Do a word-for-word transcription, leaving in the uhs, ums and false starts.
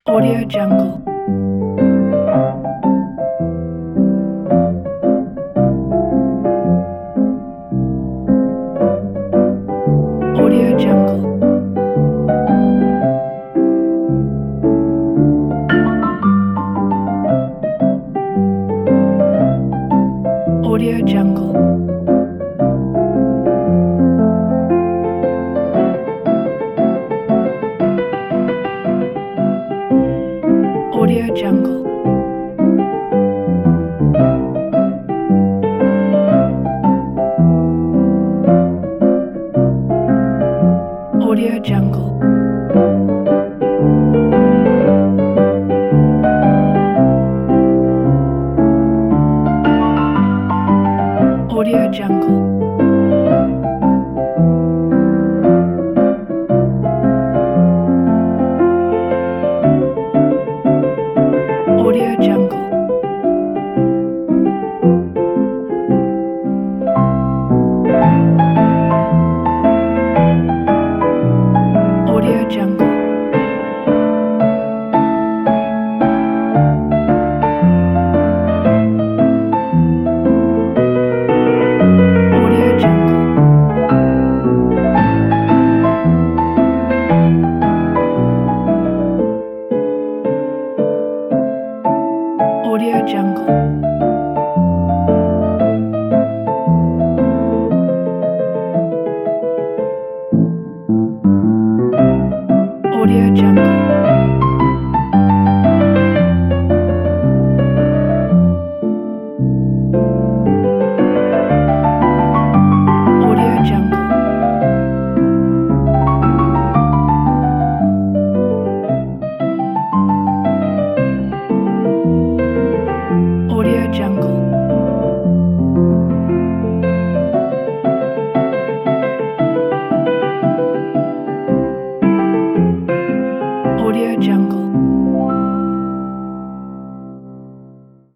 Audio Jungle. Audio Jungle. Audio Jungle. Audio Jungle. Audio Jungle. Audio Jungle. Audio Jungle. Audio Jungle. Audio Jungle. Audio Jungle. Audio Jungle. Audio Jungle. Audio Jungle. Audio Jungle.